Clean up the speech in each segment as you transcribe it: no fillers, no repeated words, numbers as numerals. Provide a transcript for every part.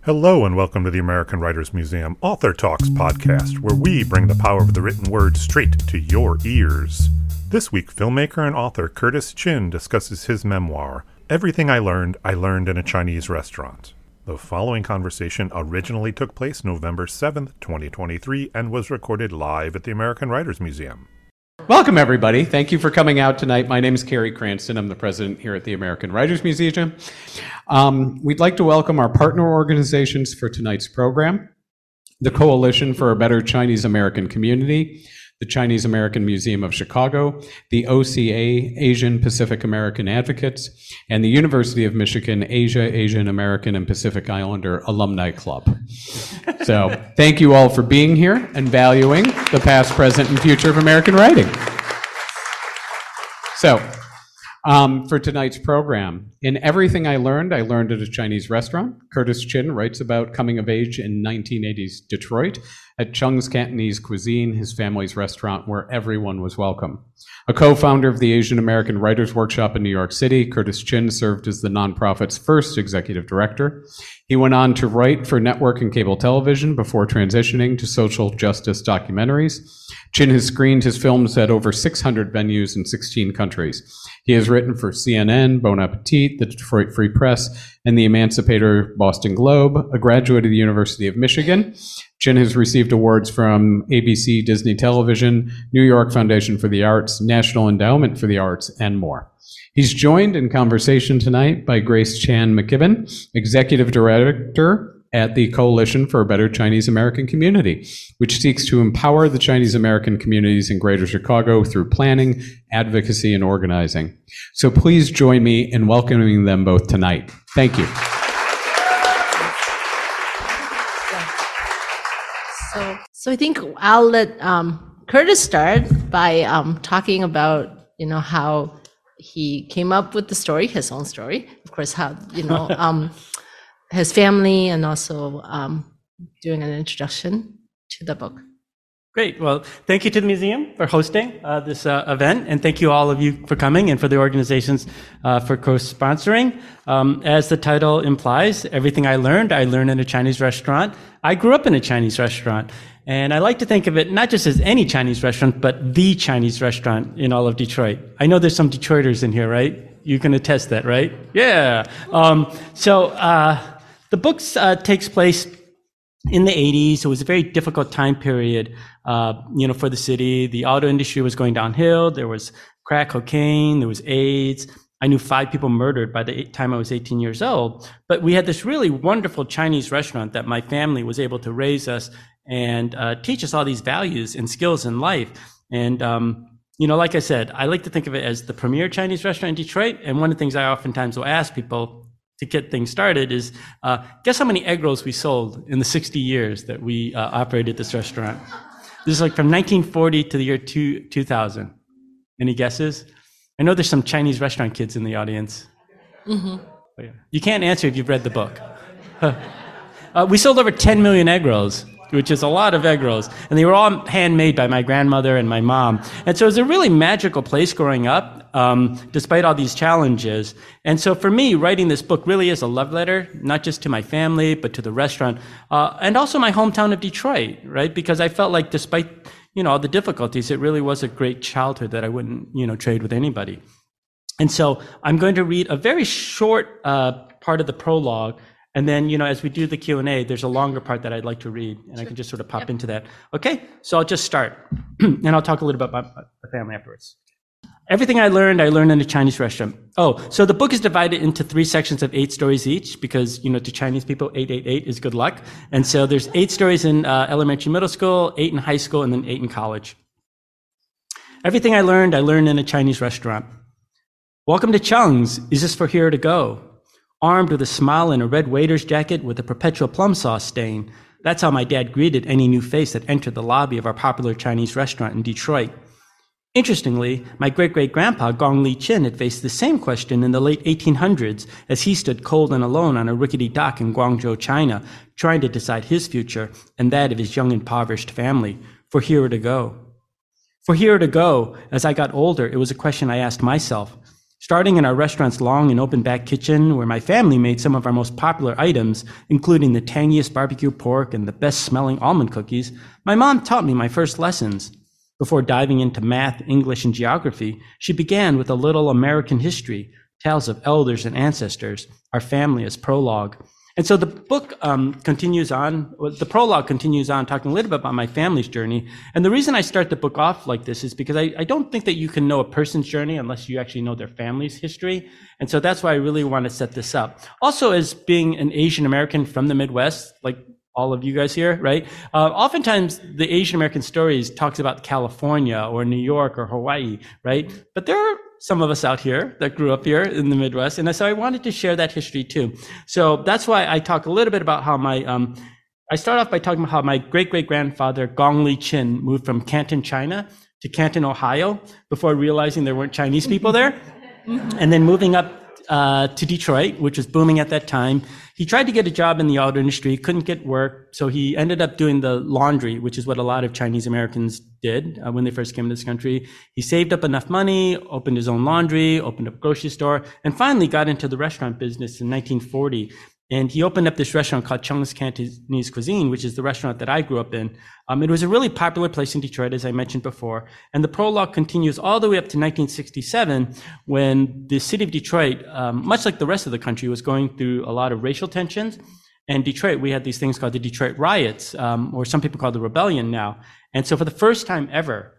Hello and welcome to the American Writers Museum Author Talks podcast, where we bring the power of the written word straight to your ears. This week, filmmaker and author Curtis Chin discusses his memoir, Everything I Learned in a Chinese Restaurant. The following conversation originally took place November 7th, 2023, and was recorded live at the American Writers Museum. Welcome, everybody. Thank you for coming out tonight. My name is Carrie Cranston. I'm the president here at the American Writers Museum. We'd like to welcome our partner organizations for tonight's program, the Coalition for a Better Chinese American Community, the Chinese American Museum of Chicago, the OCA, Asian Pacific American Advocates, and the University of Michigan Asia, Asian American, and Pacific Islander Alumni Club. So thank you all for being here and valuing the past, present, and future of American writing. So, for tonight's program, in Everything I Learned at a Chinese Restaurant, Curtis Chin writes about coming of age in 1980s Detroit at Chung's Cantonese Cuisine, his family's restaurant where everyone was welcome. A co-founder of the Asian American Writers Workshop in New York City, Curtis Chin served as the nonprofit's first executive director. He went on to write for network and cable television before transitioning to social justice documentaries. Chin has screened his films at over 600 venues in 16 countries. He has written for CNN, Bon Appetit, the Detroit Free Press, and the Emancipator Boston Globe. A graduate of the University of Michigan, Chin has received awards from ABC, Disney Television, New York Foundation for the Arts, National Endowment for the Arts, and more. He's joined in conversation tonight by Grace Chan McKibben, Executive Director at the Coalition for a Better Chinese American Community, which seeks to empower the Chinese American communities in Greater Chicago through planning, advocacy, and organizing. So please join me in welcoming them both tonight. Thank you. So I think I'll let Curtis start by talking about, how he came up with the story, his own story, of course, how, his family, and also doing an introduction to the book. Great. Well, thank you to the museum for hosting this event, and thank you all of you for coming and for the organizations for co-sponsoring. As the title implies, Everything I Learned in a Chinese Restaurant. I grew up in a Chinese restaurant, and I like to think of it not just as any Chinese restaurant, but the Chinese restaurant in all of Detroit. I know there's some Detroiters in here, right? You can attest that, right? Yeah. The book takes place in the 80s. It was a very difficult time period, for the city. The auto industry was going downhill. There was crack cocaine. There was AIDS. I knew 5 people murdered by the time I was 18 years old. But we had this really wonderful Chinese restaurant that my family was able to raise us and teach us all these values and skills in life. And, like I said, I like to think of it as the premier Chinese restaurant in Detroit. And one of the things I oftentimes will ask people to get things started is, guess how many egg rolls we sold in the 60 years that we operated this restaurant? This is like from 1940 to the year 2000. Any guesses? I know there's some Chinese restaurant kids in the audience. Mm-hmm. You can't answer if you've read the book. We sold over 10 million egg rolls, which is a lot of egg rolls. And they were all handmade by my grandmother and my mom. And so it was a really magical place growing up, despite all these challenges. And so for me, writing this book really is a love letter, not just to my family, but to the restaurant, and also my hometown of Detroit, right? Because I felt like despite, all the difficulties, it really was a great childhood that I wouldn't, trade with anybody. And so I'm going to read a very short part of the prologue. And then, as we do the Q&A, there's a longer part that I'd like to read, and I can just sort of pop into that. Okay, so I'll just start, and I'll talk a little bit about my family afterwards. Everything I learned in a Chinese restaurant. So the book is divided into 3 sections of 8 stories each, because, to Chinese people, 888 is good luck. And so there's 8 stories in elementary, middle school, 8 in high school, and then 8 in college. Everything I learned in a Chinese restaurant. Welcome to Chung's. Is this for here to go? Armed with a smile and a red waiter's jacket with a perpetual plum sauce stain. That's how my dad greeted any new face that entered the lobby of our popular Chinese restaurant in Detroit. Interestingly, my great-great-grandpa Gong Li Chin had faced the same question in the late 1800s as he stood cold and alone on a rickety dock in Guangzhou, China, trying to decide his future and that of his young impoverished family. For here to go. For here to go, as I got older, it was a question I asked myself. starting in our restaurant's long and open back kitchen where my family made some of our most popular items, including the tangiest barbecue pork and the best smelling almond cookies. My mom taught me my first lessons. Before diving into math, English, and geography, she began with a little American history, tales of elders and ancestors, our family as prologue. And so the book continues on, the prologue continues on, talking a little bit about my family's journey. And the reason I start the book off like this is because I don't think that you can know a person's journey unless you actually know their family's history. And so that's why I really want to set this up. Also, as being an Asian American from the Midwest, like all of you guys here, right? Oftentimes the Asian American stories talks about California or New York or Hawaii, right? But there are some of us out here that grew up here in the Midwest. And so I wanted to share that history too. So that's why I talk a little bit about how I start off by talking about how my great-great-grandfather, Gong Li Chin, moved from Canton, China to Canton, Ohio, before realizing there weren't Chinese people there. And then moving up to Detroit, which was booming at that time. He tried to get a job in the auto industry, couldn't get work, so he ended up doing the laundry, which is what a lot of Chinese Americans did when they first came to this country. He saved up enough money, opened his own laundry, opened up a grocery store, and finally got into the restaurant business in 1940. And he opened up this restaurant called Chung's Cantonese Cuisine, which is the restaurant that I grew up in. It was a really popular place in Detroit, as I mentioned before. And the prologue continues all the way up to 1967, when the city of Detroit, much like the rest of the country, was going through a lot of racial tensions. And Detroit, we had these things called the Detroit riots, or some people call it the rebellion now. And so for the first time ever,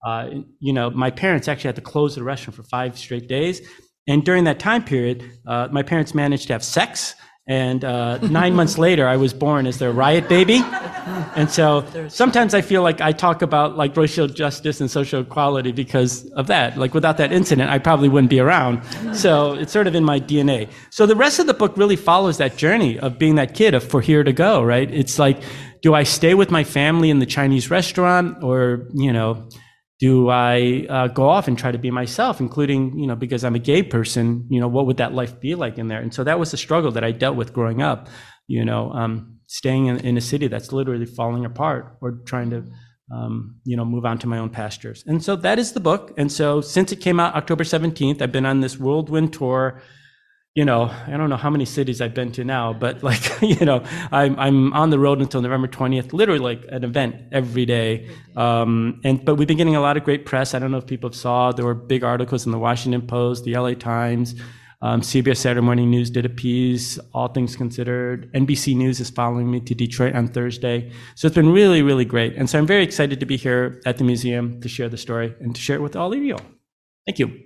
my parents actually had to close the restaurant for 5 straight days. And during that time period, my parents managed to have sex. And 9 months later, I was born as their riot baby. And so sometimes I feel like I talk about like racial justice and social equality because of that. Like without that incident, I probably wouldn't be around. So it's sort of in my DNA. So the rest of the book really follows that journey of being that kid of for here to go, right? It's like, do I stay with my family in the Chinese restaurant, or, do I go off and try to be myself, including, because I'm a gay person, what would that life be like in there? And so that was the struggle that I dealt with growing up, staying in a city that's literally falling apart, or trying to, move on to my own pastures. And so that is the book. And so since it came out October 17th, I've been on this whirlwind tour. I don't know how many cities I've been to now, but I'm on the road until November 20th, literally like an event every day. But we've been getting a lot of great press. I don't know if people saw, there were big articles in the Washington Post, the LA Times, CBS Saturday Morning News did a piece, All Things Considered. NBC News is following me to Detroit on Thursday. So it's been really, really great. And so I'm very excited to be here at the museum to share the story and to share it with all of you. Thank you.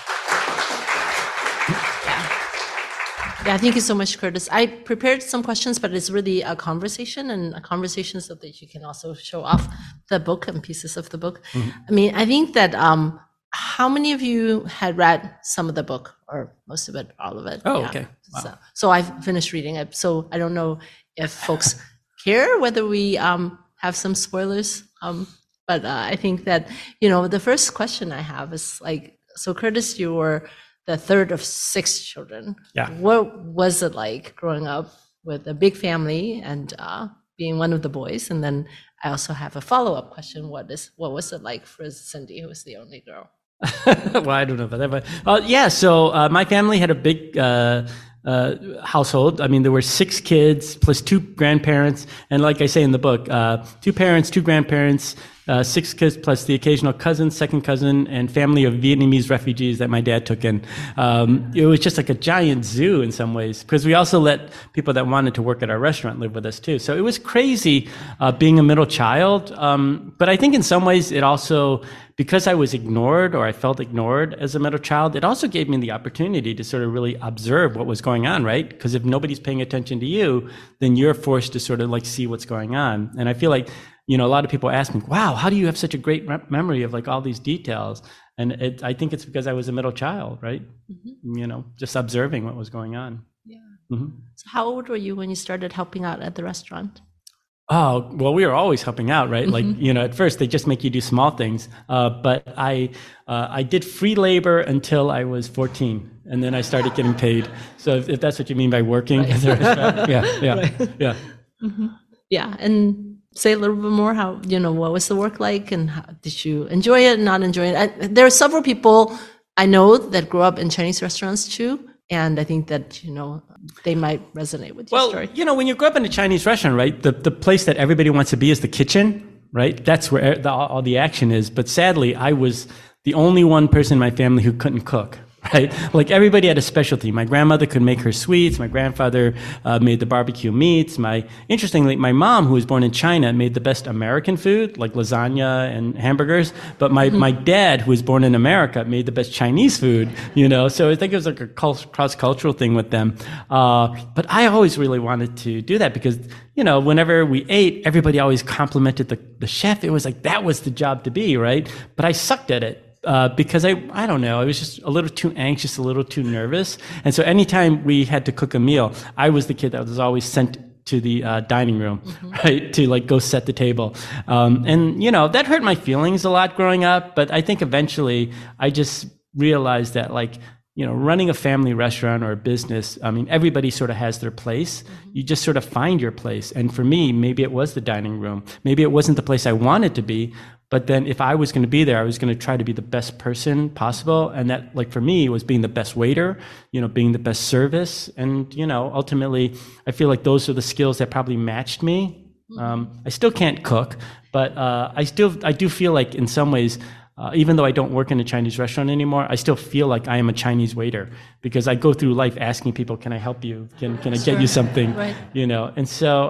Yeah, thank you so much, Curtis. I prepared some questions, but it's really a conversation, and a conversation so that you can also show off the book and pieces of the book. Mm-hmm. I think that how many of you had read some of the book, or most of it, all of it? Oh, yeah. Okay. Wow. So I've finished reading it. So I don't know if folks care whether we have some spoilers. But I think that, the first question I have is like, so Curtis, you were the third of 6 children. Yeah. What was it like growing up with a big family and being one of the boys? And then I also have a follow-up question. What was it like for Cindy, who was the only girl? Well, I don't know about that, but so my family had a big household. There were 6 kids plus 2 grandparents, and like I say in the book, 2 parents, 2 grandparents, 6 kids plus the occasional cousin, second cousin, and family of Vietnamese refugees that my dad took in. It was just like a giant zoo in some ways, because we also let people that wanted to work at our restaurant live with us too. So it was crazy being a middle child. But I think in some ways it also, because I was ignored, or I felt ignored as a middle child, it also gave me the opportunity to sort of really observe what was going on, right? Because if nobody's paying attention to you, then you're forced to sort of like see what's going on. And I feel like, a lot of people ask me, wow, how do you have such a great memory of like all these details? And I think it's because I was a middle child, right? Mm-hmm. Just observing what was going on. Yeah. Mm-hmm. So how old were you when you started helping out at the restaurant? Oh, well, we were always helping out, right? Mm-hmm. Like, at first they just make you do small things. But I did free labor until I was 14, and then I started getting paid. So if that's what you mean by working, right. Yeah. Right. Mm-hmm. Yeah. And say a little bit more how, what was the work like, and how, did you enjoy it, not enjoy it? There are several people I know that grew up in Chinese restaurants too. And I think that, they might resonate with your story. Well, when you grow up in a Chinese restaurant, right, the place that everybody wants to be is the kitchen, right? That's where all the action is. But sadly, I was the only one person in my family who couldn't cook. Right? Like everybody had a specialty. My grandmother could make her sweets. My grandfather made the barbecue meats. Interestingly, my mom, who was born in China, made the best American food, like lasagna and hamburgers. But my dad, who was born in America, made the best Chinese food, So I think it was like a cross-cultural thing with them. But I always really wanted to do that because, whenever we ate, everybody always complimented the chef. It was like, that was the job to be, right? But I sucked at it. Because I don't know, I was just a little too anxious, a little too nervous. And so anytime we had to cook a meal, I was the kid that was always sent to the dining room, right, to like go set the table. And that hurt my feelings a lot growing up. But I think eventually I just realized that running a family restaurant or a business, everybody sort of has their place. You just sort of find your place. And for me, maybe it was the dining room. Maybe it wasn't the place I wanted to be. But then if I was going to be there, I was going to try to be the best person possible. And that, for me, was being the best waiter, being the best service. And, ultimately, I feel like those are the skills that probably matched me. I still can't cook, but I do feel like in some ways, even though I don't work in a Chinese restaurant anymore, I still feel like I am a Chinese waiter because I go through life asking people, can I help you? Can I get you something? Right. And so,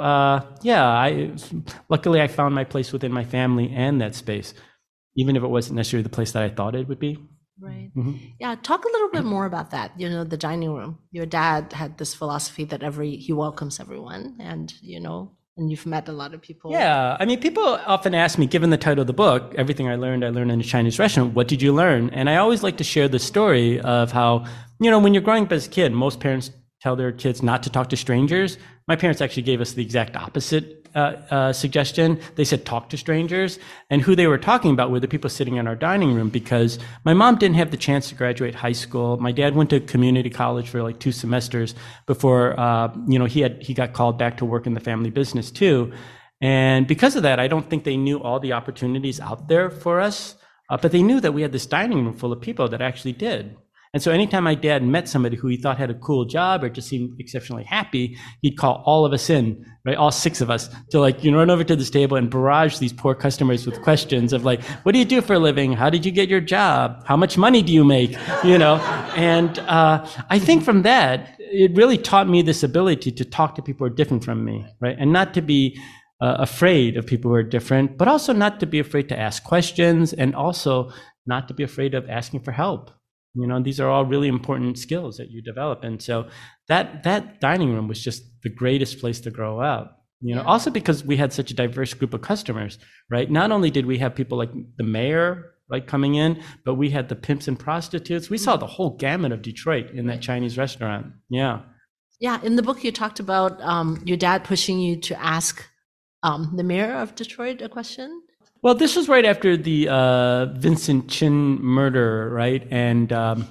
luckily I found my place within my family and that space, even if it wasn't necessarily the place that I thought it would be. Right. Yeah. Talk a little bit more about that. The dining room. Your dad had this philosophy that he welcomes everyone and, and you've met a lot of people. Yeah. People often ask me, given the title of the book, Everything I Learned in a Chinese Restaurant, what did you learn? And I always like to share the story of how, when you're growing up as a kid, most parents tell their kids not to talk to strangers. My parents actually gave us the exact opposite suggestion. They said talk to strangers. And who they were talking about were the people sitting in our dining room because my mom didn't have the chance to graduate high school. My dad went to community college for 2 semesters before, he got called back to work in the family business too. And because of that, I don't think they knew all the opportunities out there for us, but they knew that we had this dining room full of people that actually did. And so anytime my dad met somebody who he thought had a cool job or just seemed exceptionally happy, he'd call all of us in, right? All 6 of us to run over to this table and barrage these poor customers with questions of what do you do for a living? How did you get your job? How much money do you make? And I think from that, it really taught me this ability to talk to people who are different from me, right? And not to be afraid of people who are different, but also not to be afraid to ask questions and also not to be afraid of asking for help. These are all really important skills that you develop. And so that dining room was just the greatest place to grow up, also because we had such a diverse group of customers, right? Not only did we have people like the mayor, coming in, but we had the pimps and prostitutes. We saw the whole gamut of Detroit in that Chinese restaurant. Yeah. Yeah. In the book, you talked about your dad pushing you to ask the mayor of Detroit a question. Well, this was right after the Vincent Chin murder, right? And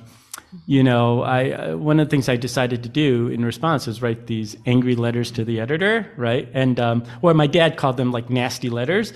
one of the things I decided to do in response was write these angry letters to the editor, right? And my dad called them nasty letters,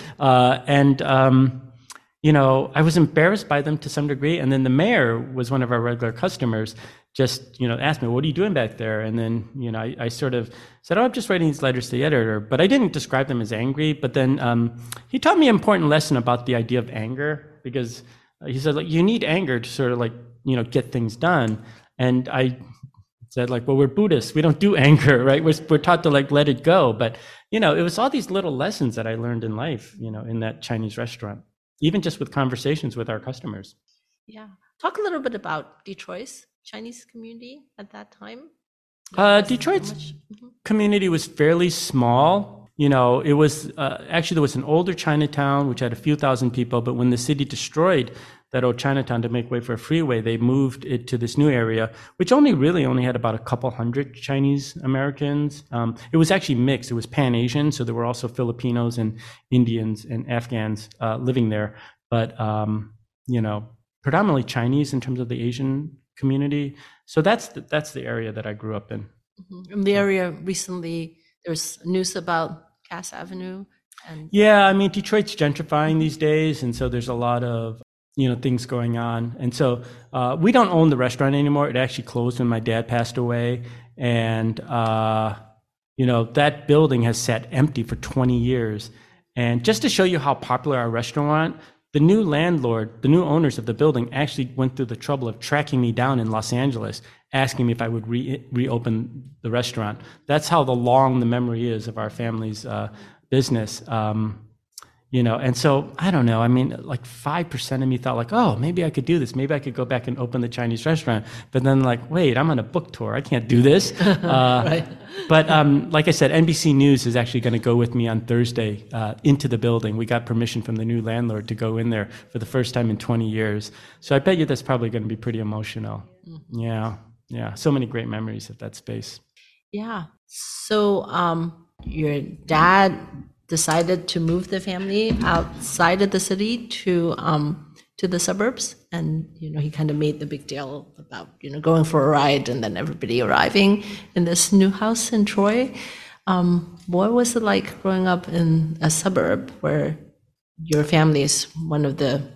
I was embarrassed by them to some degree. And then the mayor was one of our regular customers. Just, asked me, what are you doing back there? And then, I sort of said, I'm just writing these letters to the editor. But I didn't describe them as angry. But then he taught me an important lesson about the idea of anger, because he said, you need anger to sort of get things done. And I said, well, we're Buddhists. We don't do anger, right? We're taught to let it go. But, it was all these little lessons that I learned in life, in that Chinese restaurant, even just with conversations with our customers. Yeah. Talk a little bit about Detroit's Chinese community at that time. Detroit's community was fairly small. It was actually, there was an older Chinatown which had a few thousand people, but when the city destroyed that old Chinatown to make way for a freeway, they moved it to this new area, which only had about a couple hundred Chinese Americans. It was actually mixed. It was Pan-Asian, so there were also Filipinos and Indians and Afghans living there, but predominantly Chinese in terms of the Asian community. So that's the area that I grew up in. In the area recently, there's news about Cass Avenue. Yeah, Detroit's gentrifying these days, and so there's a lot of things going on. And so we don't own the restaurant anymore. It actually closed when my dad passed away. And, that building has sat empty for 20 years. And just to show you how popular our restaurant, the new owners of the building actually went through the trouble of tracking me down in Los Angeles, asking me if I would reopen the restaurant. That's how long the memory is of our family's business. And so I don't know. I mean, like 5% of me thought like, oh, maybe I could do this. Maybe I could go back and open the Chinese restaurant. But then like, wait, I'm on a book tour. I can't do this. Right. But like I said, NBC News is actually going to go with me on Thursday into the building. We got permission from the new landlord to go in there for the first time in 20 years. So I bet you that's probably going to be pretty emotional. Mm-hmm. Yeah. So many great memories of that space. Yeah. So your dad decided to move the family outside of the city to the suburbs, and he kind of made the big deal about going for a ride and then everybody arriving in this new house in Troy. What was it like growing up in a suburb where your family is one of the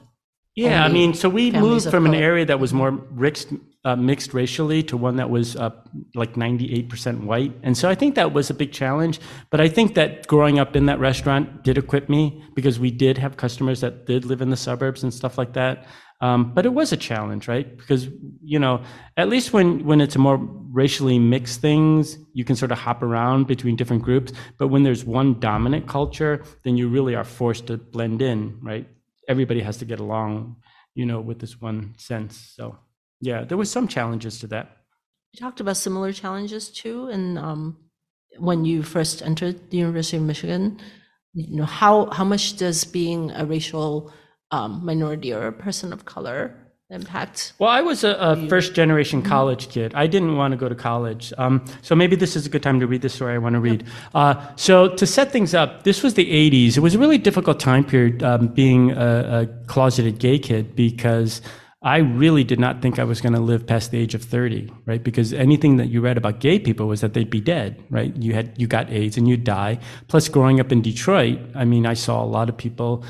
so we moved from an color? area that was more mixed racially to one that was like 98% white. And so I think that was a big challenge. But I think that growing up in that restaurant did equip me, because we did have customers that did live in the suburbs and stuff like that. But it was a challenge, right? Because, at least when it's a more racially mixed things, you can sort of hop around between different groups. But when there's one dominant culture, then you really are forced to blend in, right? Everybody has to get along, with this one sense. So, yeah, there was some challenges to that. You talked about similar challenges too, and when you first entered the University of Michigan, how much does being a racial minority or a person of color impact? Well, I was a first-generation college kid. I didn't want to go to college. So maybe this is a good time to read the story I want to read. So to set things up, this was the 80s. It was a really difficult time period being a closeted gay kid, because I really did not think I was going to live past the age of 30, right? Because anything that you read about gay people was that they'd be dead, right? You got AIDS and you'd die. Plus, growing up in Detroit, I mean, I saw a lot of people,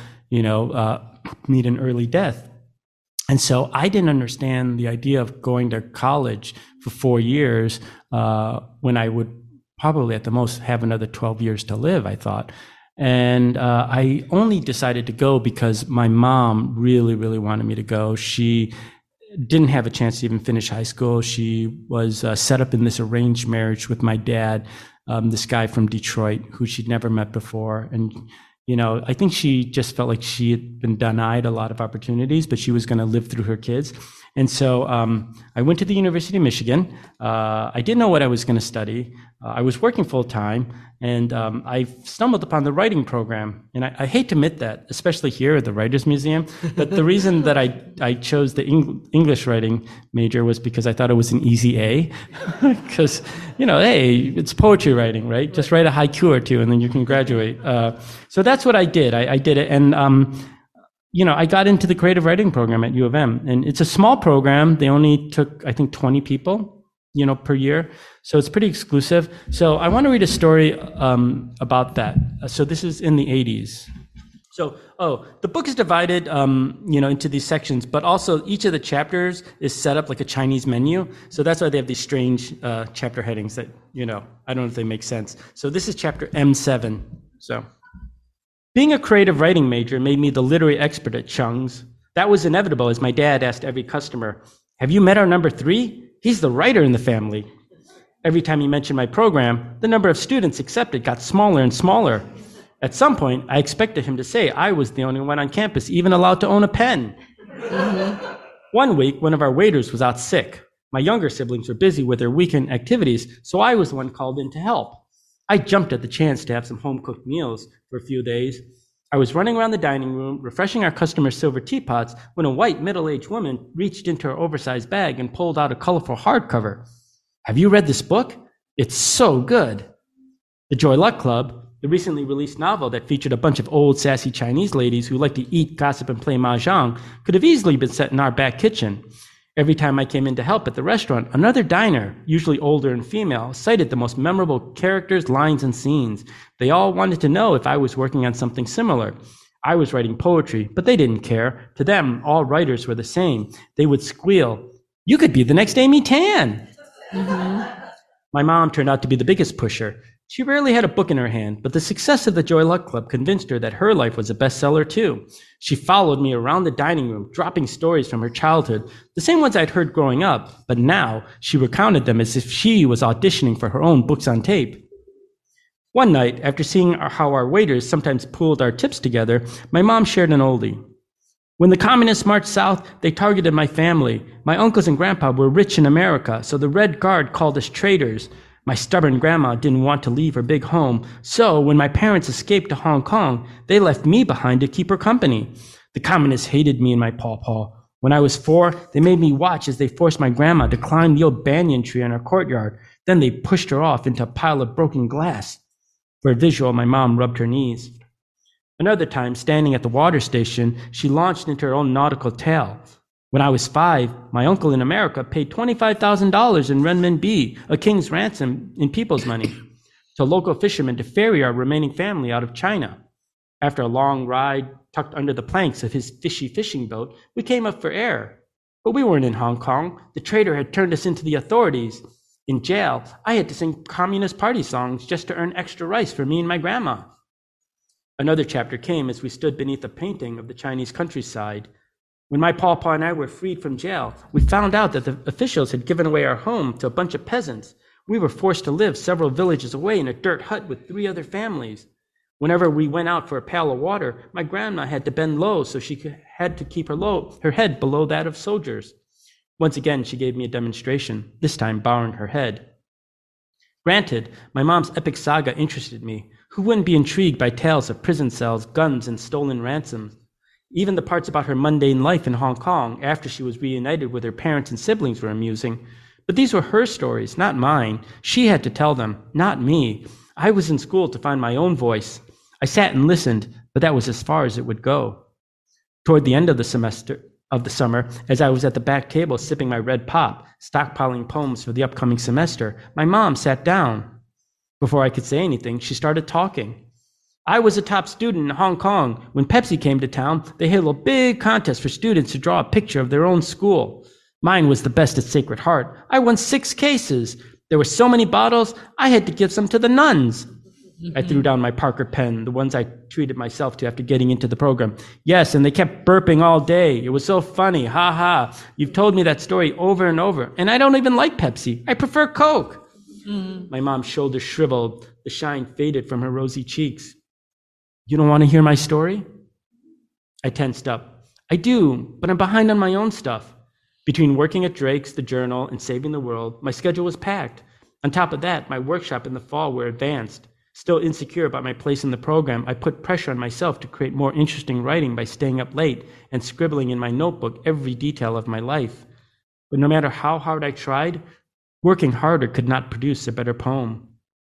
meet an early death. And so I didn't understand the idea of going to college for 4 years when I would probably at the most have another 12 years to live, I thought. And I only decided to go because my mom really, really wanted me to go. She didn't have a chance to even finish high school. She was set up in this arranged marriage with my dad, this guy from Detroit who she'd never met before. And I think she just felt like she had been denied a lot of opportunities, but she was going to live through her kids. And so I went to the University of Michigan. I didn't know what I was going to study. I was working full time, and I stumbled upon the writing program. And I hate to admit that, especially here at the Writers Museum, but the reason that I chose the English writing major was because I thought it was an easy A. Because, hey, it's poetry writing, right? Just write a haiku or two, and then you can graduate. So that's what I did. I did it. And I got into the creative writing program at U of M, and it's a small program. They only took, I think, 20 people, per year. So it's pretty exclusive. So I want to read a story about that. So this is in the 80s. So, the book is divided, into these sections, but also each of the chapters is set up like a Chinese menu. So that's why they have these strange chapter headings that, I don't know if they make sense. So this is chapter M7. So, being a creative writing major made me the literary expert at Chung's. That was inevitable, as my dad asked every customer, "Have you met our number 3? He's the writer in the family." Every time he mentioned my program, the number of students accepted got smaller and smaller. At some point, I expected him to say I was the only one on campus even allowed to own a pen. Mm-hmm. One week, one of our waiters was out sick. My younger siblings were busy with their weekend activities, so I was the one called in to help. I jumped at the chance to have some home-cooked meals for a few days. I was running around the dining room, refreshing our customers' silver teapots, when a white middle-aged woman reached into her oversized bag and pulled out a colorful hardcover. "Have you read this book? It's so good." The Joy Luck Club, the recently released novel that featured a bunch of old, sassy Chinese ladies who like to eat, gossip, and play mahjong, could have easily been set in our back kitchen. Every time I came in to help at the restaurant, another diner, usually older and female, cited the most memorable characters, lines, and scenes. They all wanted to know if I was working on something similar. I was writing poetry, but they didn't care. To them, all writers were the same. They would squeal, "You could be the next Amy Tan." My mom turned out to be the biggest pusher. She rarely had a book in her hand, but the success of the Joy Luck Club convinced her that her life was a bestseller too. She followed me around the dining room, dropping stories from her childhood, the same ones I'd heard growing up, but now she recounted them as if she was auditioning for her own books on tape. One night, after seeing how our waiters sometimes pooled our tips together, my mom shared an oldie. "When the communists marched south, they targeted my family. My uncles and grandpa were rich in America, so the Red Guard called us traitors. My stubborn grandma didn't want to leave her big home, so when my parents escaped to Hong Kong, they left me behind to keep her company. The communists hated me and my pawpaw. When I was 4, they made me watch as they forced my grandma to climb the old banyan tree in our courtyard. Then they pushed her off into a pile of broken glass." For a visual, my mom rubbed her knees. Another time, standing at the water station, she launched into her own nautical tale. "When I was 5, my uncle in America paid $25,000 in renminbi, a king's ransom in people's money, to local fishermen to ferry our remaining family out of China. After a long ride, tucked under the planks of his fishy fishing boat, we came up for air. But we weren't in Hong Kong. The traitor had turned us into the authorities. In jail, I had to sing Communist Party songs just to earn extra rice for me and my grandma." Another chapter came as we stood beneath a painting of the Chinese countryside. When my pawpaw and I were freed from jail, we found out that the officials had given away our home to a bunch of peasants. We were forced to live several villages away in a dirt hut with 3 other families. Whenever we went out for a pail of water, my grandma had to bend low so she had to keep her head below that of soldiers. Once again, she gave me a demonstration, this time bowing her head. Granted, my mom's epic saga interested me. Who wouldn't be intrigued by tales of prison cells, guns, and stolen ransoms? Even the parts about her mundane life in Hong Kong after she was reunited with her parents and siblings were amusing. But these were her stories, not mine. She had to tell them, not me. I was in school to find my own voice. I sat and listened, but that was as far as it would go. Toward the end of the summer, as I was at the back table sipping my red pop, stockpiling poems for the upcoming semester, my mom sat down. Before I could say anything, she started talking. "I was a top student in Hong Kong. When Pepsi came to town, they held a big contest for students to draw a picture of their own school. Mine was the best at Sacred Heart. I won 6 cases. There were so many bottles, I had to give some to the nuns." I threw down my Parker pen, the ones I treated myself to after getting into the program. "Yes, and they kept burping all day. It was so funny. Ha ha. You've told me that story over and over, and I don't even like Pepsi. I prefer Coke." My mom's shoulders shriveled. The shine faded from her rosy cheeks. "You don't want to hear my story?" I tensed up. "I do, but I'm behind on my own stuff. Between working at Drake's, The Journal, and Saving the World, my schedule was packed. On top of that, my workshop in the fall were advanced. Still insecure about my place in the program, I put pressure on myself to create more interesting writing by staying up late and scribbling in my notebook every detail of my life. But no matter how hard I tried, working harder could not produce a better poem."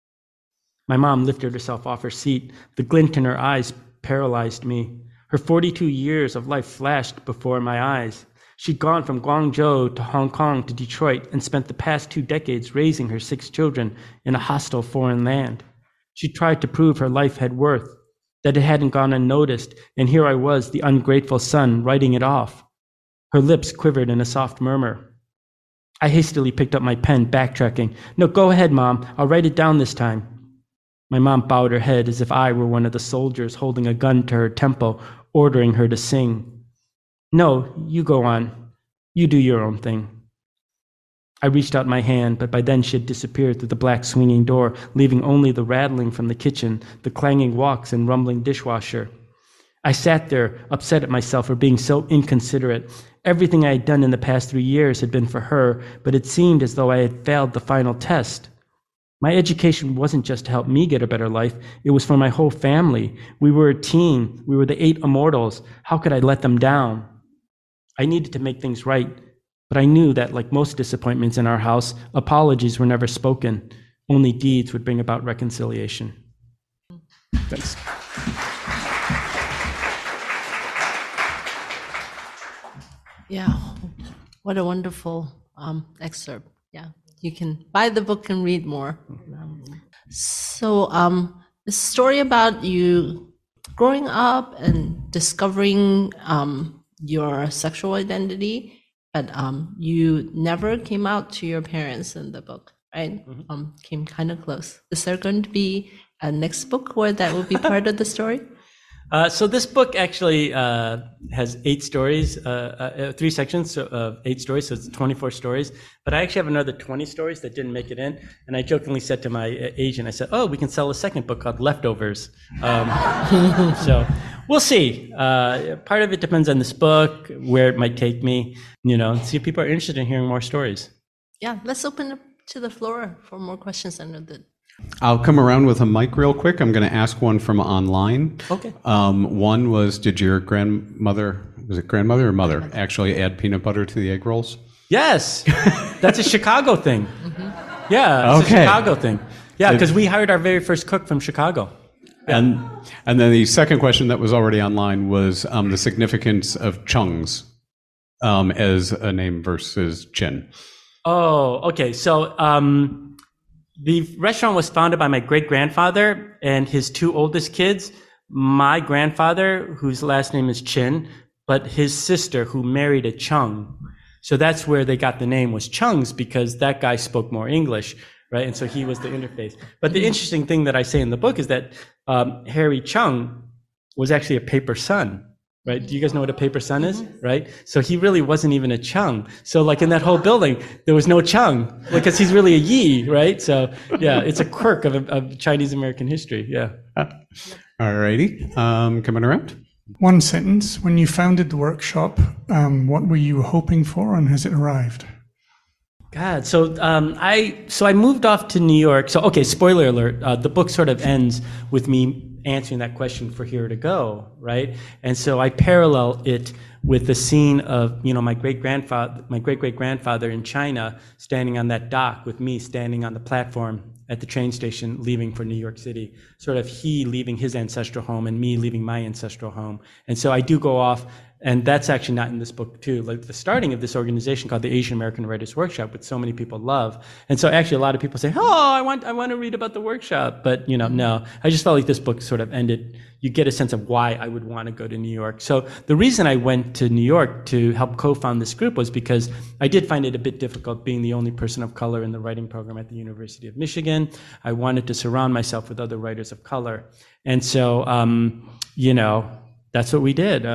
My mom lifted herself off her seat. The glint in her eyes paralyzed me. Her 42 years of life flashed before my eyes. She'd gone from Guangzhou to Hong Kong to Detroit and spent the past 2 decades raising her 6 children in a hostile foreign land. She tried to prove her life had worth, that it hadn't gone unnoticed, and here I was, the ungrateful son, writing it off. Her lips quivered in a soft murmur. I hastily picked up my pen, backtracking. "No, go ahead, Mom. I'll write it down this time." My mom bowed her head as if I were one of the soldiers holding a gun to her temple, ordering her to sing. "No, you go on. You do your own thing." I reached out my hand, but by then she had disappeared through the black swinging door, leaving only the rattling from the kitchen, the clanging woks and rumbling dishwasher. I sat there, upset at myself for being so inconsiderate. Everything I had done in the past 3 years had been for her, but it seemed as though I had failed the final test. My education wasn't just to help me get a better life, it was for my whole family. We were a team. We were the 8 immortals. How could I let them down? I needed to make things right, but I knew that, like most disappointments in our house, apologies were never spoken. Only deeds would bring about reconciliation. Thanks. Yeah, what a wonderful excerpt. Yeah, you can buy the book and read more. So, the story about you growing up and discovering your sexual identity, but you never came out to your parents in the book, right? Came kind of close. Is there going to be a next book where that will be part of the story? So this book actually has 8 stories, 3 sections of 8 stories, so it's 24 stories. But I actually have another 20 stories that didn't make it in. And I jokingly said to my agent, I said, "Oh, we can sell a second book called Leftovers." So we'll see. Part of it depends on this book, where it might take me, and see if people are interested in hearing more stories. Yeah, let's open up to the floor for more questions under the... I'll come around with a mic real quick. I'm going to ask one from online. Okay. One was, did your grandmother, was it grandmother or mother, actually add peanut butter to the egg rolls? Yes. That's a Chicago thing. Yeah, it's a Chicago thing. Yeah, because we hired our very first cook from Chicago. And then the second question that was already online was the significance of Chung's as a name versus Chin. Oh, okay. So the restaurant was founded by my great-grandfather and his 2 oldest kids. My grandfather, whose last name is Chin, but his sister, who married a Chung. So that's where they got the name, was Chung's, because that guy spoke more English, right? And so he was the interface. But the interesting thing that I say in the book is that Harry Chung was actually a paper son. Right? Do you guys know what a paper son is? Right? So he really wasn't even a Chung. So like in that whole building, there was no Chung because he's really a Yi, right? So yeah, it's a quirk of Chinese American history. Yeah. All righty. Coming around. One sentence. When you founded the workshop, what were you hoping for, and has it arrived? God, so I moved off to New York. So okay, spoiler alert. The book sort of ends with me answering that question for Here to Go, right? And so I parallel it with the scene of, my great-great-grandfather in China standing on that dock with me standing on the platform at the train station leaving for New York City, sort of he leaving his ancestral home and me leaving my ancestral home. And so I do go off, and that's actually not in this book too, like the starting of this organization called the Asian American Writers Workshop, which so many people love. And so actually a lot of people say, oh, I want to read about the workshop. But, no, I just felt like this book sort of ended. You get a sense of why I would want to go to New York. So the reason I went to New York to help co-found this group was because I did find it a bit difficult being the only person of color in the writing program at the University of Michigan. I wanted to surround myself with other writers of color. And so, that's what we did.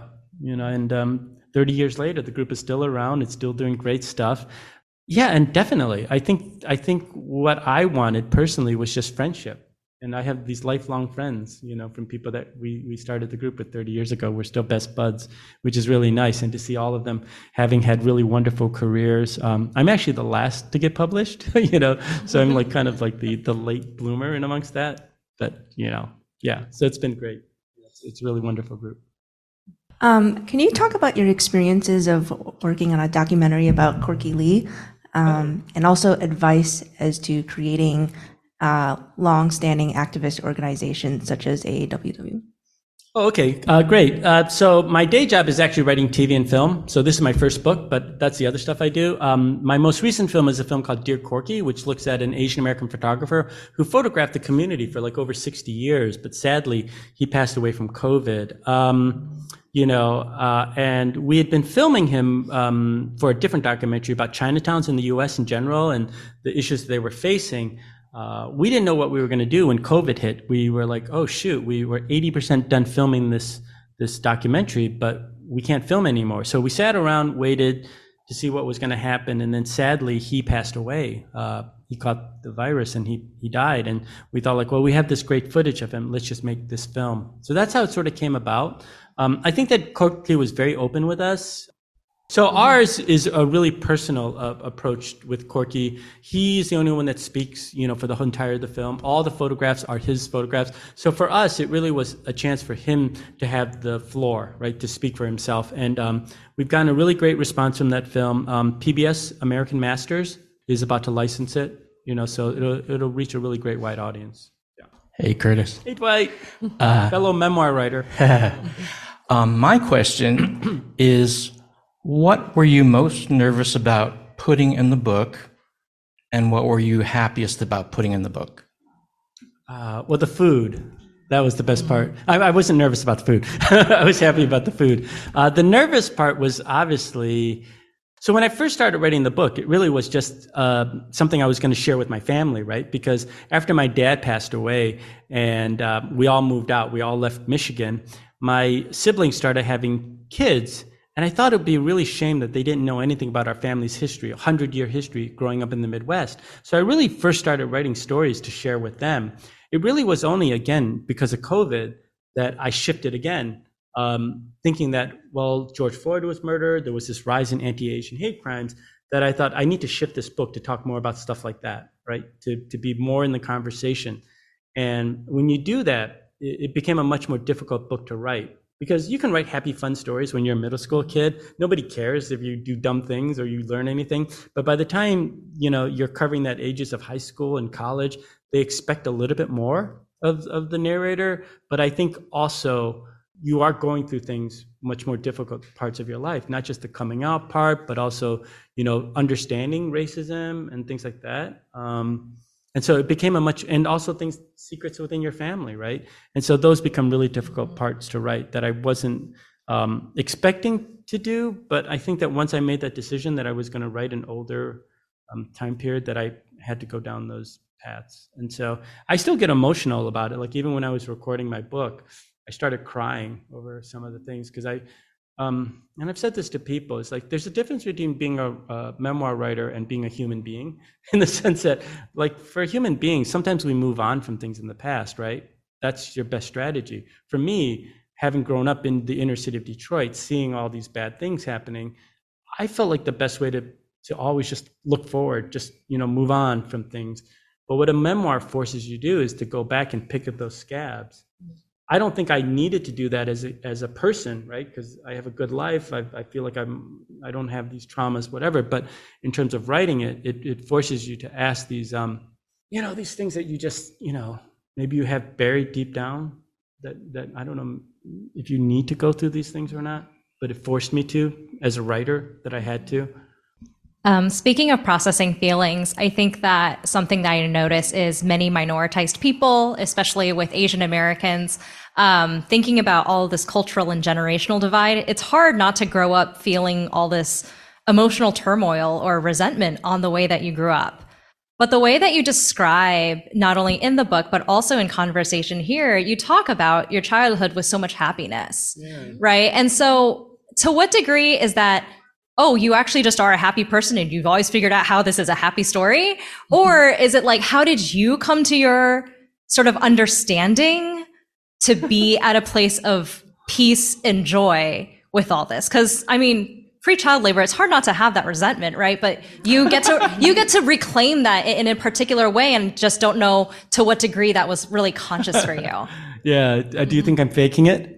And 30 years later, the group is still around. It's still doing great stuff. Yeah, and definitely. I think what I wanted personally was just friendship. And I have these lifelong friends, from people that we started the group with 30 years ago. We're still best buds, which is really nice. And to see all of them having had really wonderful careers. I'm actually the last to get published, so I'm like kind of like the late bloomer in amongst that. But, yeah, so it's been great. It's a really wonderful group. Can you talk about your experiences of working on a documentary about Corky Lee, and also advice as to creating long-standing activist organizations such as AAWW? Oh, okay, great. So my day job is actually writing TV and film. So this is my first book, but that's the other stuff I do. My most recent film is a film called Dear Corky, which looks at an Asian American photographer who photographed the community for like over 60 years, but sadly he passed away from COVID. And we had been filming him for a different documentary about Chinatowns in the U.S. in general and the issues they were facing. We didn't know what we were going to do when COVID hit. We were like, oh shoot, we were 80% done filming this documentary, but we can't film anymore. So we sat around, waited to see what was going to happen, and then sadly he passed away. He caught the virus and he died. And we thought like, well, we have this great footage of him. Let's just make this film. So that's how it sort of came about. I think that Corky was very open with us. So ours is a really personal approach with Corky. He's the only one that speaks, for the whole entire of the film. All the photographs are his photographs. So for us, it really was a chance for him to have the floor, right, to speak for himself. And we've gotten a really great response from that film. PBS American Masters is about to license it, so it'll reach a really great wide audience. Yeah. Hey, Curtis. Hey, Dwight, fellow memoir writer. My question is, what were you most nervous about putting in the book, and what were you happiest about putting in the book? Well, the food. That was the best part. I wasn't nervous about the food. I was happy about the food. The nervous part was obviously, so when I first started writing the book, it really was just something I was going to share with my family, right? Because after my dad passed away and we all moved out, we all left Michigan, my siblings started having kids. And I thought it would be a really shame that they didn't know anything about our family's history, 100-year history growing up in the Midwest. So I really first started writing stories to share with them. It really was only, again, because of COVID that I shifted again, thinking that, well, George Floyd was murdered, there was this rise in anti-Asian hate crimes, that I thought I need to shift this book to talk more about stuff like that, right? To be more in the conversation. And when you do that, it became a much more difficult book to write. Because you can write happy, fun stories when you're a middle school kid. Nobody cares if you do dumb things or you learn anything. But by the time, you're covering that ages of high school and college, they expect a little bit more of the narrator. But I think also you are going through things, much more difficult parts of your life, not just the coming out part, but also, understanding racism and things like that. And so it became and also secrets within your family, right? And so those become really difficult parts to write that I wasn't expecting to do, but I think that once I made that decision that I was going to write an older time period, that I had to go down those paths. And so I still get emotional about it. Like even when I was recording my book, I started crying over some of the things because and I've said this to people, it's like there's a difference between being a memoir writer and being a human being, in the sense that, like, for a human being, sometimes we move on from things in the past, right? That's your best strategy. For me, having grown up in the inner city of Detroit, seeing all these bad things happening, I felt like the best way to always just look forward, just, move on from things. But what a memoir forces you to do is to go back and pick up those scabs. I don't think I needed to do that as a person, right? Because I have a good life. I feel like I don't have these traumas, whatever. But in terms of writing it forces you to ask these, these things that you just, maybe you have buried deep down that I don't know if you need to go through these things or not, but it forced me to, as a writer, that I had to. Speaking of processing feelings, I think that something that I notice is many minoritized people, especially with Asian Americans, thinking about all this cultural and generational divide. It's hard not to grow up feeling all this emotional turmoil or resentment on the way that you grew up. But the way that you describe, not only in the book, but also in conversation here, you talk about your childhood with so much happiness, right? And so to what degree is that, oh, you actually just are a happy person and you've always figured out how this is a happy story? Or is it like, how did you come to your sort of understanding to be at a place of peace and joy with all this? Because, free child labor, it's hard not to have that resentment, right? But you get to reclaim that in a particular way and just don't know to what degree that was really conscious for you. Yeah. Do you think I'm faking it?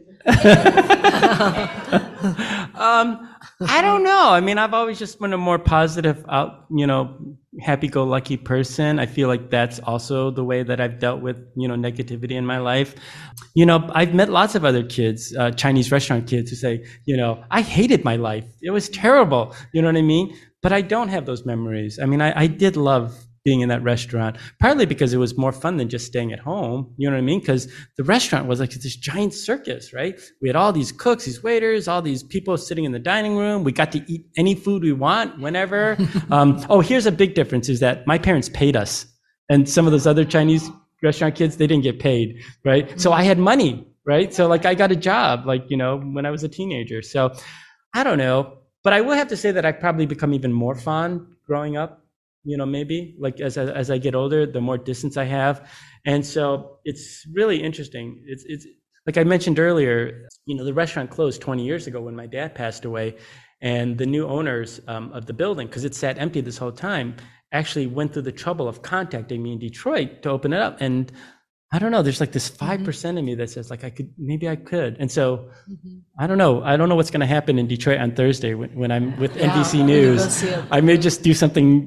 I don't know. I've always just been a more positive, happy-go-lucky person. I feel like that's also the way that I've dealt with, negativity in my life. I've met lots of other kids, Chinese restaurant kids, who say, I hated my life. It was terrible. You know what I mean? But I don't have those memories. I did love being in that restaurant, partly because it was more fun than just staying at home. You know what I mean? Because the restaurant was like this giant circus, right? We had all these cooks, these waiters, all these people sitting in the dining room. We got to eat any food we want, whenever. Here's a big difference is that my parents paid us. And some of those other Chinese restaurant kids, they didn't get paid, right? So I had money, right? So I got a job, when I was a teenager. So I don't know. But I will have to say that I've probably become even more fond growing up. Maybe as I get older, the more distance I have. And so it's really interesting. It's like I mentioned earlier, the restaurant closed 20 years ago when my dad passed away, and the new owners of the building, because it sat empty this whole time, actually went through the trouble of contacting me in Detroit to open it up. And I don't know, there's like this 5% of me that says maybe I could. And so I don't know what's going to happen in Detroit on Thursday when I'm with NBC News. I may just do something,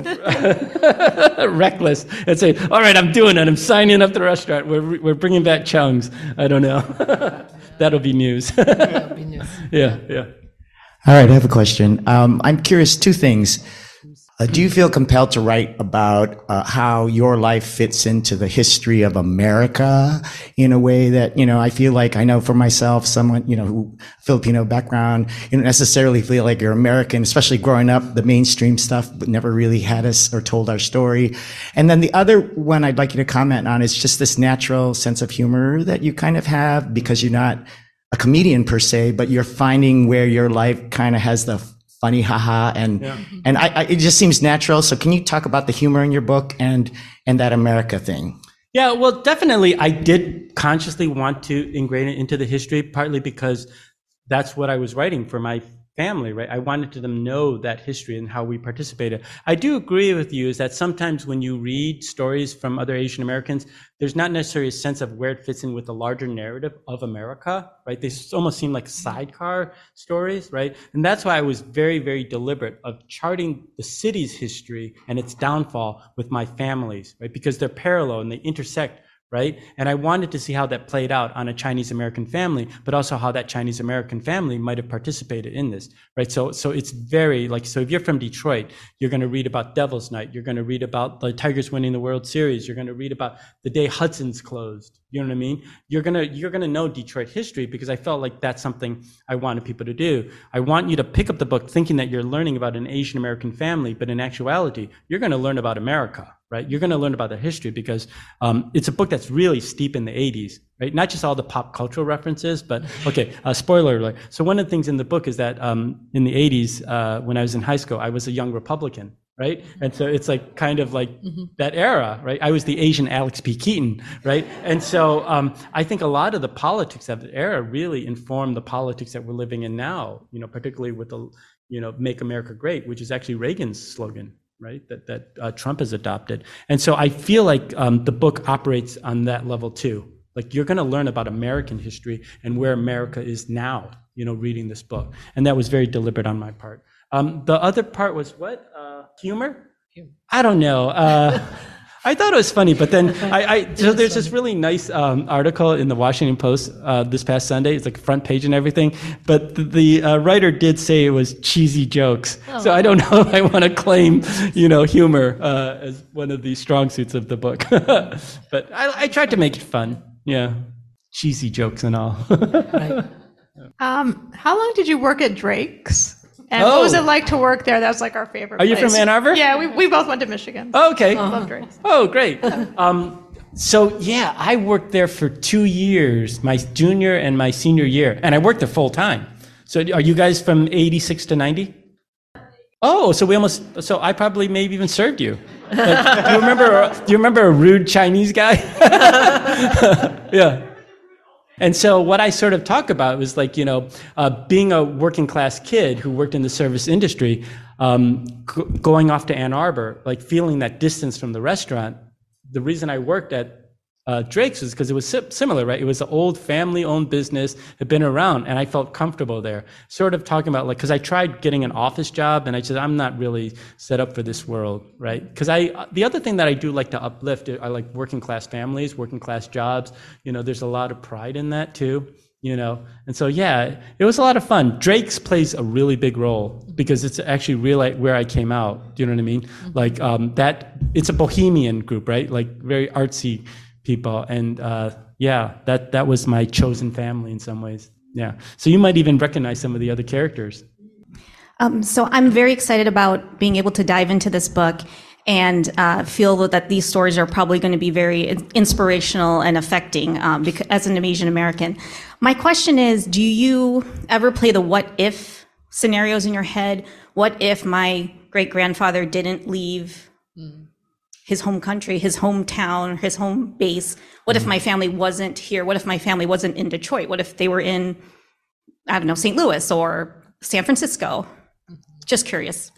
reckless and say, all right, I'm doing it. I'm signing up the restaurant. We're bringing back Chung's. I don't know. That'll be news. That'll be news. Yeah. All right, I have a question. I'm curious, two things. Do you feel compelled to write about how your life fits into the history of America in a way that, I feel like, I know for myself, someone, who Filipino background, you don't necessarily feel like you're American, especially growing up, the mainstream stuff, but never really had us or told our story. And then the other one I'd like you to comment on is just this natural sense of humor that you kind of have, because you're not a comedian per se, but you're finding where your life kind of has the funny haha and it just seems natural. So can you talk about the humor in your book and that America thing? Yeah, well, definitely I did consciously want to ingrain it into the history, partly because that's what I was writing for my family, right? I wanted them to know that history and how we participated. I do agree with you is that sometimes when you read stories from other Asian Americans, there's not necessarily a sense of where it fits in with the larger narrative of America, right? They almost seem like sidecar stories, right? And that's why I was very, very deliberate of charting the city's history and its downfall with my families, right? Because they're parallel and they intersect, right? And I wanted to see how that played out on a Chinese American family, but also how that Chinese American family might have participated in this, right? So it's very so if you're from Detroit, you're going to read about Devil's Night. You're going to read about the Tigers winning the World Series. You're going to read about the day Hudson's closed. You know what I mean? You're going to know Detroit history, because I felt like that's something I wanted people to do. I want you to pick up the book thinking that you're learning about an Asian American family, but in actuality, you're going to learn about America. Right? You're going to learn about their history, because it's a book that's really steep in the 80s, right? Not just all the pop cultural references, but spoiler alert. So one of the things in the book is that in the 80s, when I was in high school, I was a young Republican, right? And so it's kind of that era, right? I was the Asian Alex P. Keaton, right? And so I think a lot of the politics of the era really informed the politics that we're living in now, particularly with the, Make America Great, which is actually Reagan's slogan, right? That Trump has adopted. And so I feel like the book operates on that level too. Like you're going to learn about American history and where America is now, reading this book. And that was very deliberate on my part. The other part was what? Humor? I don't know. I thought it was funny, but then so there's this really nice article in the Washington Post this past Sunday. It's like front page and everything, but the writer did say it was cheesy jokes. So I don't know if I want to claim, humor as one of the strong suits of the book. But I tried to make it fun. Yeah, cheesy jokes and all. Right. How long did you work at Drake's? And what was it like to work there? That was our favorite place. Are you from Ann Arbor? Yeah, we both went to Michigan. Oh, okay. Love Drake's. Oh, great. So yeah, I worked there for 2 years, my junior and my senior year, and I worked there full time. So are you guys from 86 to 90? Oh, so I probably maybe even served you. Do you remember a rude Chinese guy? Yeah. And so what I sort of talk about was being a working class kid who worked in the service industry, going off to Ann Arbor, feeling that distance from the restaurant. The reason I worked at Drake's was because it was similar, right? It was an old family-owned business, had been around, and I felt comfortable there. Sort of talking about because I tried getting an office job, and I said I'm not really set up for this world, right? Because the other thing that I do like to uplift, I like working class families, working class jobs. There's a lot of pride in that too. And so yeah, it was a lot of fun. Drake's plays a really big role because it's actually really where I came out. Do you know what I mean? That it's a bohemian group, right? Very artsy people, and that was my chosen family in some ways. Yeah, so you might even recognize some of the other characters. So I'm very excited about being able to dive into this book and feel that these stories are probably going to be very inspirational and affecting because, as an Asian American. My question is, do you ever play the what if scenarios in your head? What if my great-grandfather didn't leave his home country, his hometown, his home base? What if my family wasn't here? What if my family wasn't in Detroit? What if they were in, I don't know, St. Louis or San Francisco? Just curious.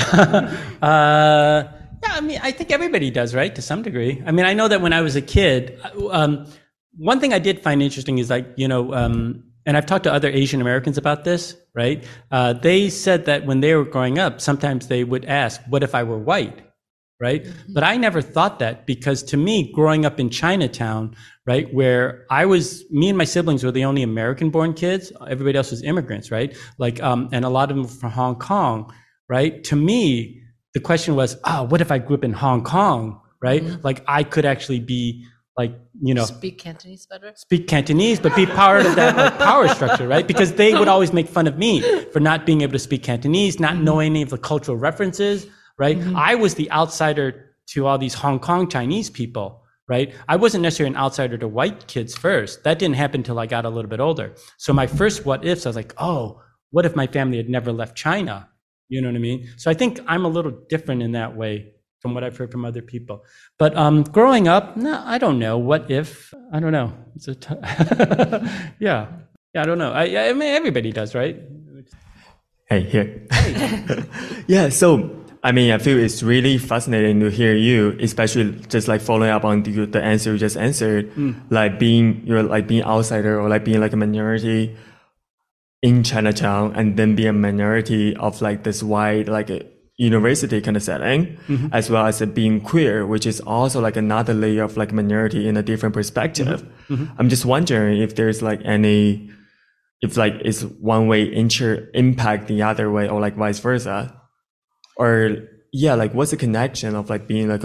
Yeah, I think everybody does, right? To some degree. I know that when I was a kid, one thing I did find interesting is and I've talked to other Asian Americans about this, right? They said that when they were growing up, sometimes they would ask, what if I were white? Right? But I never thought that, because to me, growing up in Chinatown, right, where me and my siblings were the only American-born kids, everybody else was immigrants, right? And a lot of them were from Hong Kong, right? To me, the question was, what if I grew up in Hong Kong, right? Like I could actually be like, speak Cantonese better. Speak Cantonese, but be part of that like, power structure, right? Because they would always make fun of me for not being able to speak Cantonese, not knowing any of the cultural references, right? I was the outsider to all these Hong Kong Chinese people, right? I wasn't necessarily an outsider to white kids first. That didn't happen until I got a little bit older. So my first what ifs, I was like, what if my family had never left China? You know what I mean? So I think I'm a little different in that way from what I've heard from other people. But growing up, no, I don't know. What if? I don't know. It's yeah, I don't know. I mean, everybody does, right? Hey, here. Yeah, so I mean, I feel it's really fascinating to hear you, especially just like following up on the answer you just answered, like being outsider or like being like a minority in Chinatown and then be a minority of like this white, like a university kind of setting, as well as being queer, which is also like another layer of like minority in a different perspective. I'm just wondering if there's like if like is one way impact the other way or like vice versa, or like what's the connection of like being like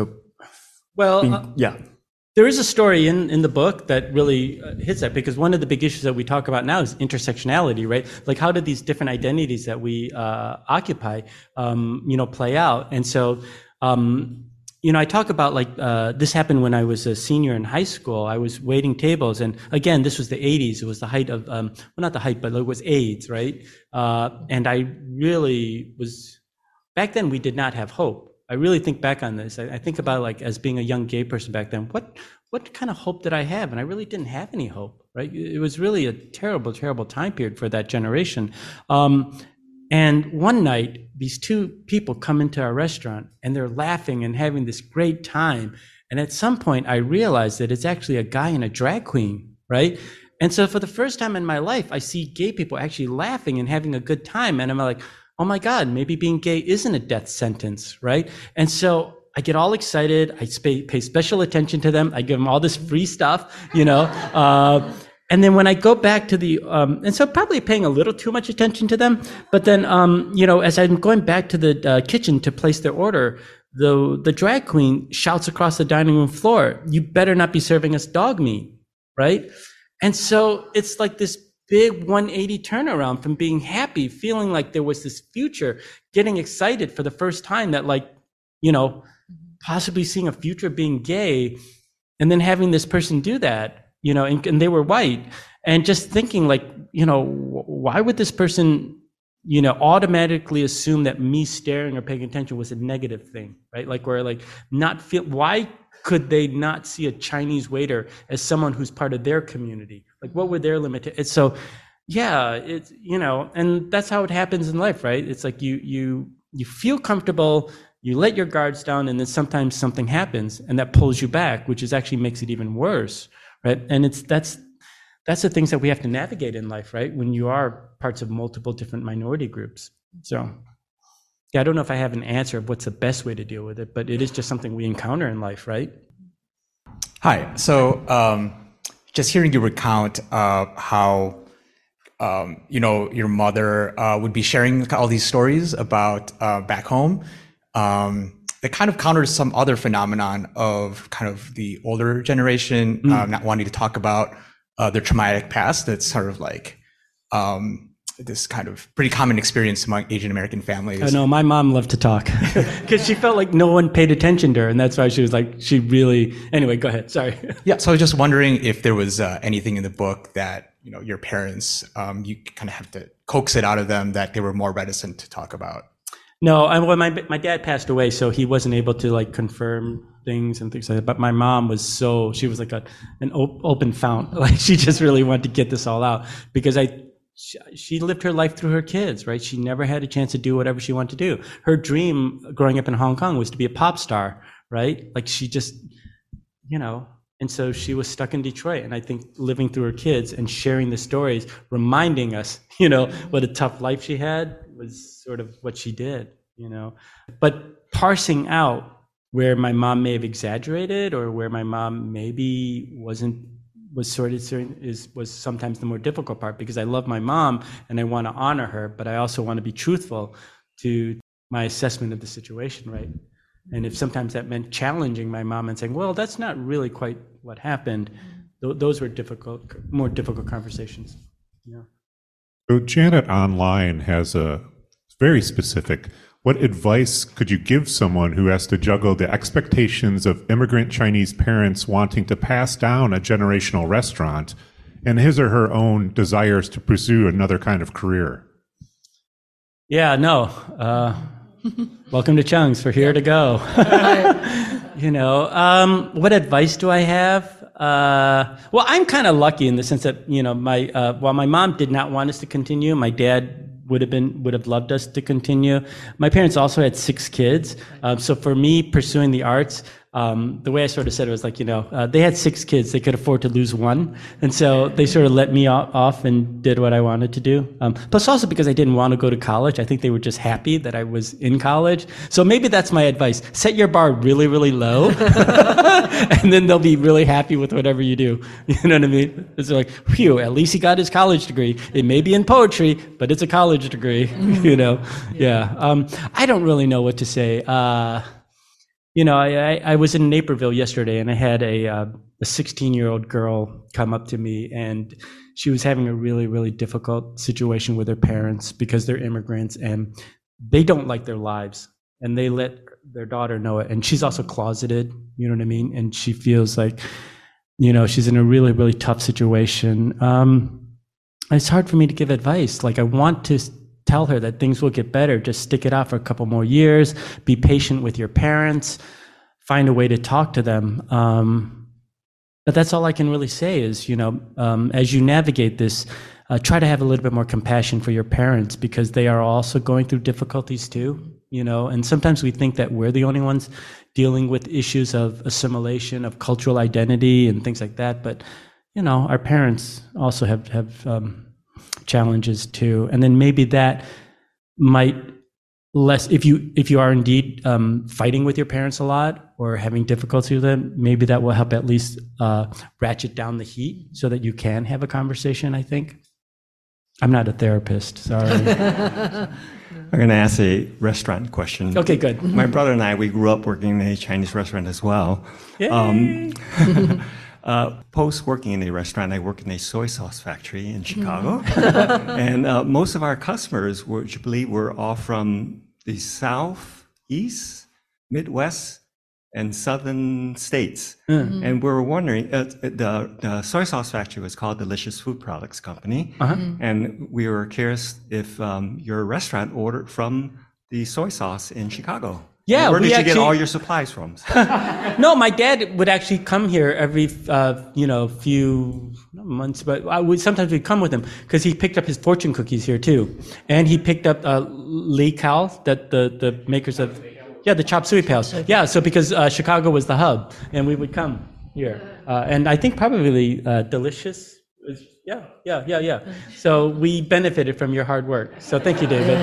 There is a story in the book that really hits that, because one of the big issues that we talk about now is intersectionality, right? Like how do these different identities that we occupy, play out? And so, I talk about like this happened when I was a senior in high school. I was waiting tables, and again, this was the 80s. It was the height of, well, not the height, but it was AIDS, right? And I really was, back then we did not have hope. I really think back on this. I think about like as being a young gay person back then, what kind of hope did I have? And I really didn't have any hope, right? It was really a terrible, terrible time period for that generation. And one night, these two people come into our restaurant and they're laughing and having this great time. And at some point, I realized that it's actually a guy and a drag queen, right? And so for the first time in my life, I see gay people actually laughing and having a good time. And I'm like, oh my God, maybe being gay isn't a death sentence, right? And so I get all excited. I pay special attention to them. I give them all this free stuff, and then when I go back to the, and so probably paying a little too much attention to them, but then, as I'm going back to the kitchen to place their order, the drag queen shouts across the dining room floor, "You better not be serving us dog meat," right? And so it's like this big 180 turnaround from being happy, feeling like there was this future, getting excited for the first time that possibly seeing a future being gay, and then having this person do that, and they were white, and just thinking like, why would this person, automatically assume that me staring or paying attention was a negative thing, right? Like where like why could they not see a Chinese waiter as someone who's part of their community? Like, what were their limitations? So, it's, and that's how it happens in life, right? It's like you feel comfortable, you let your guards down, and then sometimes something happens and that pulls you back, which actually makes it even worse, right? And that's the things that we have to navigate in life, right? When you are parts of multiple different minority groups. So, I don't know if I have an answer of what's the best way to deal with it, but it is just something we encounter in life, right? Hi. So, just hearing you recount how, your mother would be sharing all these stories about back home, it kind of counters some other phenomenon of kind of the older generation not wanting to talk about their traumatic past. That's sort of like this kind of pretty common experience among Asian American families. I know, my mom loved to talk because she felt like no one paid attention to her, and that's why she was like, anyway, go ahead, sorry. Yeah, so I was just wondering if there was anything in the book that, your parents, you kind of have to coax it out of them that they were more reticent to talk about. No, my dad passed away, so he wasn't able to like confirm things and things like that. But my mom she was like an open fount. Like she just really wanted to get this all out because she lived her life through her kids, right? She never had a chance to do whatever she wanted to do. Her dream growing up in Hong Kong was to be a pop star, right? Like she just, and so she was stuck in Detroit. And I think living through her kids and sharing the stories, reminding us, what a tough life she had was sort of what she did, But parsing out where my mom may have exaggerated or where my mom maybe was sometimes the more difficult part, because I love my mom and I want to honor her, but I also want to be truthful to my assessment of the situation, right? And if sometimes that meant challenging my mom and saying, well, that's not really quite what happened, those were more difficult conversations. Yeah. So Janet Online has a very specific, what advice could you give someone who has to juggle the expectations of immigrant Chinese parents wanting to pass down a generational restaurant and his or her own desires to pursue another kind of career? Yeah, no. Welcome to Chung's. We're here to go. What advice do I have? Well, I'm kind of lucky in the sense that, while my mom did not want us to continue, my dad would have loved us to continue. My parents also had 6 kids. So for me, pursuing the arts, the way I sort of said it was like, they had 6 kids. They could afford to lose one. And so they sort of let me off and did what I wanted to do. Plus also because I didn't want to go to college. I think they were just happy that I was in college. So maybe that's my advice. Set your bar really, really low. And then they'll be really happy with whatever you do. You know what I mean? It's like, phew, at least he got his college degree. It may be in poetry, but it's a college degree, Yeah. I don't really know what to say. I was in Naperville yesterday, and I had a 16-year-old girl come up to me, and she was having a really, really difficult situation with her parents because they're immigrants, and they don't like their lives, and they let their daughter know it. And she's also closeted, you know what I mean? And she feels like, she's in a really, really tough situation. It's hard for me to give advice. Like, I want to tell her that things will get better. Just stick it out for a couple more years. Be patient with your parents. Find a way to talk to them. But that's all I can really say is, as you navigate this, try to have a little bit more compassion for your parents because they are also going through difficulties too, and sometimes we think that we're the only ones dealing with issues of assimilation, of cultural identity and things like that. But, our parents also have challenges too. And then maybe that might if you are indeed fighting with your parents a lot or having difficulty with them, maybe that will help at least ratchet down the heat so that you can have a conversation, I think. I'm not a therapist, sorry. I'm going to ask a restaurant question. Okay, good. My brother and I, we grew up working in a Chinese restaurant as well. Post working in a restaurant, I worked in a soy sauce factory in Chicago. And most of our customers, would you believe, were all from the South, East, Midwest, and Southern states. And we were wondering, the soy sauce factory was called Delicious Food Products Company. And we were curious if your restaurant ordered from the soy sauce in Chicago. Yeah, where did you get all your supplies from? No, my dad would actually come here every few months, but sometimes we'd come with him because he picked up his fortune cookies here too, and he picked up Li Kao, that the makers of the chop suey pals. Yeah, so because Chicago was the hub, and we would come here, and I think probably Delicious. Yeah. So we benefited from your hard work. So thank you, David.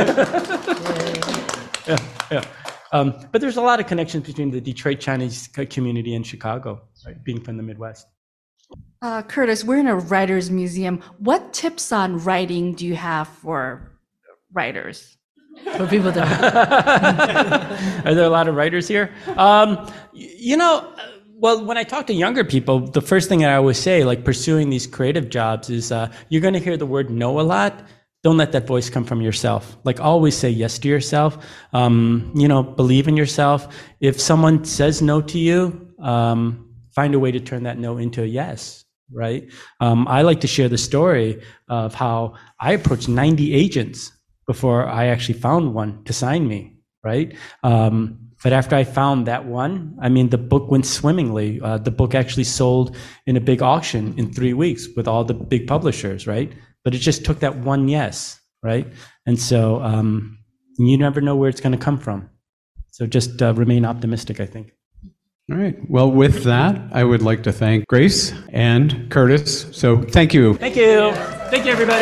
Yeah. But there's a lot of connections between the Detroit Chinese community and Chicago, right, being from the Midwest. Curtis, we're in a writer's museum. What tips on writing do you have for writers? For people that Are there a lot of writers here? Well, when I talk to younger people, the first thing I always say, like pursuing these creative jobs, is you're going to hear the word no a lot. Don't let that voice come from yourself. Like, always say yes to yourself. Believe in yourself. If someone says no to you, find a way to turn that no into a yes, right? I like to share the story of how I approached 90 agents before I actually found one to sign me, right? But after I found that one, the book went swimmingly. The book actually sold in a big auction in 3 weeks with all the big publishers, right? But it just took that one yes, right? And so you never know where it's going to come from. So just remain optimistic, I think. All right. Well, with that, I would like to thank Grace and Curtis. So thank you. Thank you. Thank you, everybody.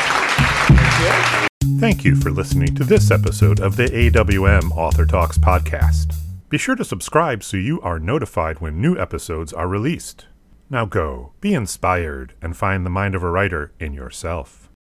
Thank you for listening to this episode of the AWM Author Talks podcast. Be sure to subscribe so you are notified when new episodes are released. Now go, be inspired, and find the mind of a writer in yourself.